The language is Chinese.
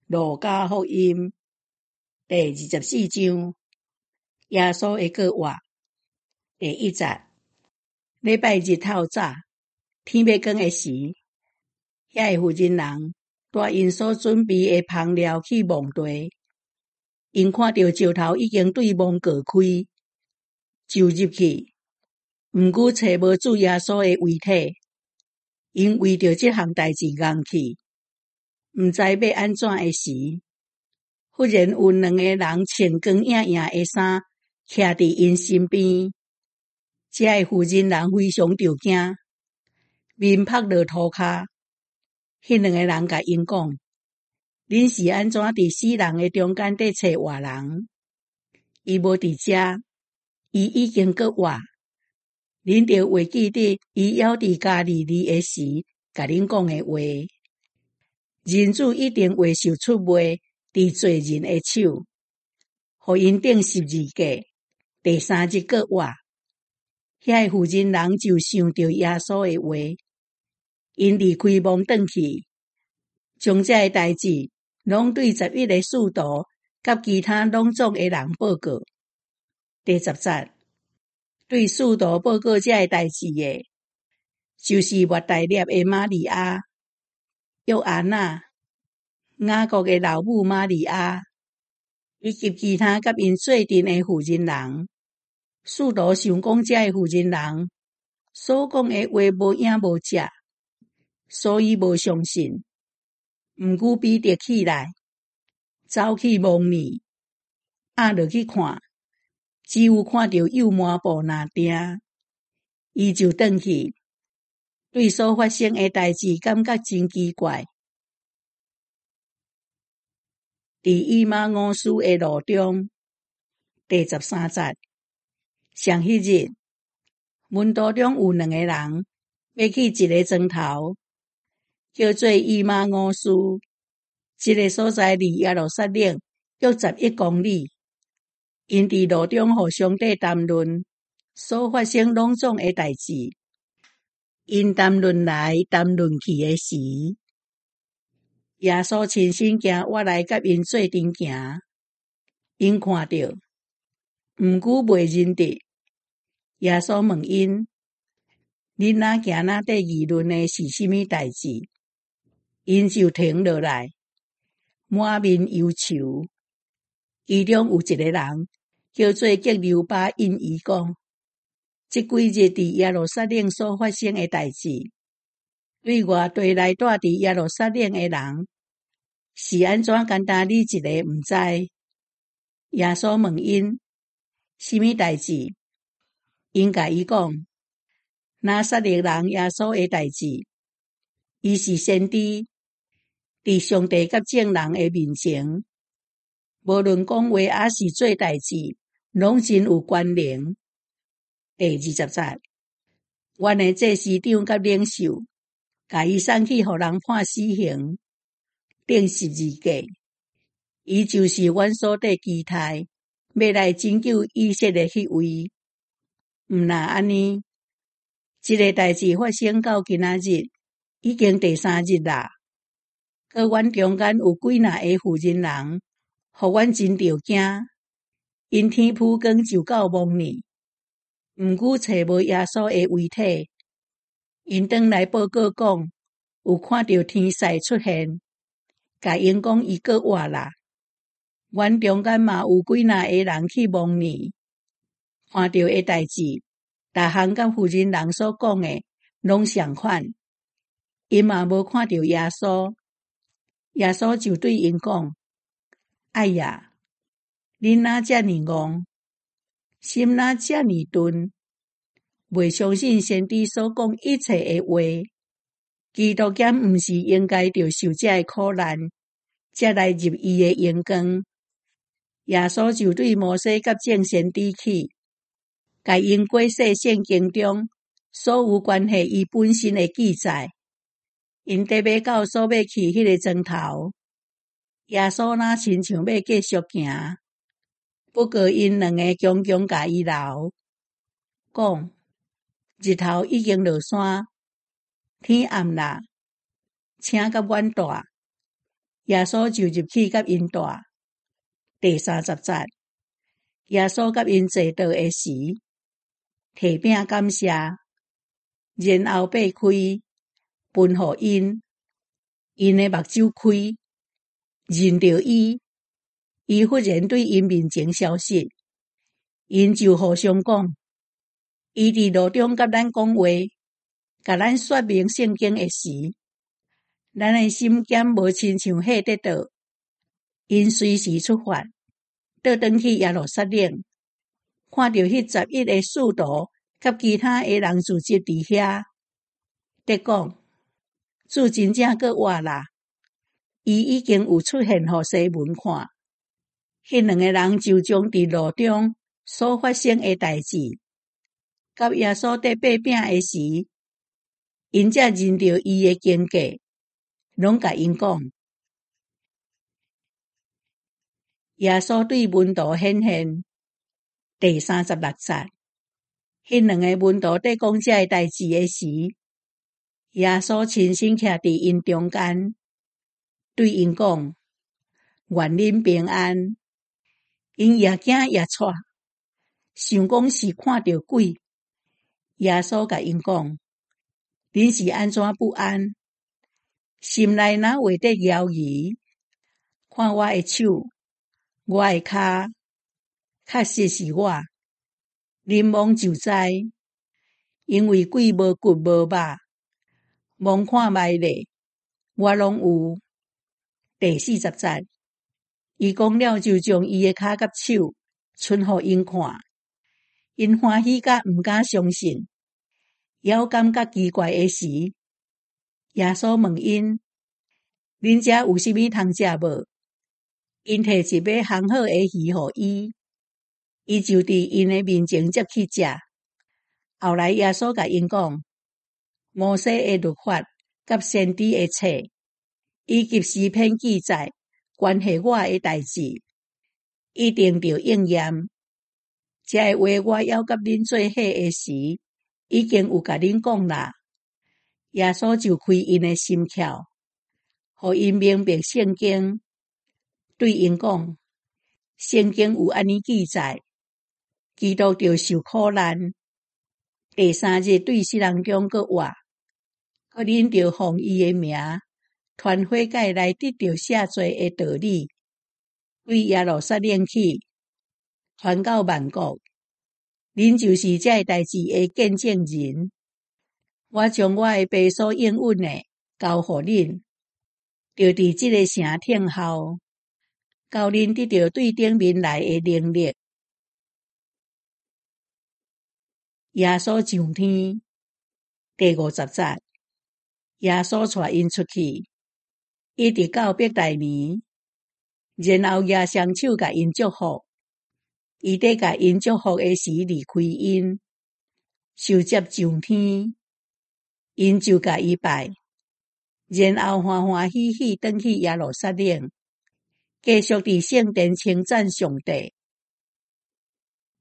路加福音第24章，耶稣的国话第1节。礼拜日透早，天要光的时，遐个妇人人带因所准备的香料去墓地。因看到石头已经对墓隔开，就入去，毋过找无主耶稣的遗体。因为着这项代志硬气，毋知要安怎的时，忽然有2个人穿光影影的衫，徛伫因身边。这个妇人人非常着惊，面趴落涂骹。迄2个人甲因讲：恁是安怎伫死人的中间在找活人？伊无伫遮，伊已经过活。恁着会记得伊还伫加利利的时，甲恁讲的话。人子一定会受出卖伫罪人的手，互因钉十字架，第3日过活。遐个妇人人就想到耶稣的话，因离开墓转去，将这个代志拢对11个使徒甲其他拢总的人报告。第10节，对使徒报告这个代志的，就是抹大粒的玛利亚、约安娜、雅各的老母玛利亚，以及其他甲因做阵的妇人人。使徒想讲这个妇人人所讲的话无影无迹，所以无相信。毋过彼得起来，走去墓里，压落去看，只有看到幼麻布那钉，伊就转去，对所发生的代志感觉真奇怪。伫以马忤斯的路中，第13节。上迄日，门徒中有2个人要去一个庄头，叫做以马忤斯，这个所在离耶路撒冷约11公里。因伫路中互相底谈论所发生拢总的代志。因谈论来谈论去的时，耶稣亲身行活来甲因做阵行。因看到，毋过未认得。耶稣问因：恁若行若底议论的是甚物代志？因就停落来，满面忧愁。其中有一个人叫做革流巴，因伊讲：这几日伫耶路撒冷所发生的代志，对外地来住伫耶路撒冷的人，是安怎简单你一个毋知？耶稣问因：甚物代志？因甲伊讲：拿撒勒人耶稣的代志。伊是先知，伫上帝甲众人的面前，无论讲话还是做代志，拢真有关联。第20节，阮的祭司长甲领袖，甲伊送去互人判死刑，钉十字架。伊就是阮所底期待，要来拯救以色列迄位。毋若安尼，这个代志发生到今仔日，已经第3日啦。搁阮中间有几若个妇人人，互阮真着惊。因天曝光就到墓里，毋过找无耶稣的遗体。因转来报告讲，有看到天使出现，甲因讲伊过活啦。阮中间嘛有几若个人去墓里，看到的代志，逐项甲妇人人所讲的拢相款。因嘛无看到耶稣。耶稣就对因讲：哎呀，恁哪遮尔戆，心哪遮尔钝，袂相信先知所讲一切的话。基督徒毋是应该着受这个苦难，才来入伊的荣光。耶稣就对摩西甲众先知起，甲因过世圣经中所有关系伊本身的记载。因得要到所要去迄个庄头，耶稣若亲像要继续行，不过因2个强强甲伊留，讲日头已经落山，天暗啦，请甲阮住。 耶稣就入去甲因住。第30节，耶稣甲因坐倒的时，摕饼感谢，然后擘开，分互因。因的目睭开，认着伊，伊忽然对因面前消失。因就互相讲，伊伫路中甲咱讲话，甲咱说明圣经的时，咱的心减无亲像火得倒。因随时出发，倒转去耶路撒冷，看到迄11个使徒甲其他的人聚集伫遐，得讲主真正阁活啦！伊已经有出现互西门看。迄2个人就将伫路中所发生的代志，甲耶稣伫擘饼的时，因才认着伊的经过，拢甲因讲。耶稣对门徒显现，第36节。迄2个门徒伫讲这代志的时，耶稣亲身徛伫因中间，对因讲：愿恁平安。因也惊也喘，想讲是看到鬼。耶稣甲因讲：恁是安怎不安？心内若话得摇疑，看我的手，我的骹，确实是我。恁望就知，因为鬼无骨无肉，望看觅咧，我拢有。第40节，伊讲了就将伊的骹甲手伸互因看，因欢喜甲毋敢相信，还感觉奇怪的时，耶稣问因：恁遮有啥物通食无？因摕一尾烘好的鱼互伊，伊就伫因的面前接去食。后来耶稣甲因讲：摩西的律法甲先知的册，以及诗篇记载关系我的代志，一定着应验。这个话我还甲恁做伙的时，已经有甲恁讲啦。耶稣就开因的心窍，互因明白圣经，对因讲：圣经有安尼记载，基督着受苦难，第3日对死人中阁活，可恁着奉伊的名，传火界内得到赦罪的道理，对耶路撒冷去，传到万国。恁就是这代志的见证人。我将我的爸所应允的交互恁，就伫这个城听候，教恁得到对顶面来的能力。耶稣上天，第50节。耶稣带因出去，一直到伯大尼，然后耶双手甲因祝福。伊伫甲因祝福的时离开因，受接上天，因就甲伊拜，然后欢欢喜喜转去耶路撒冷，继续伫圣殿称赞上帝。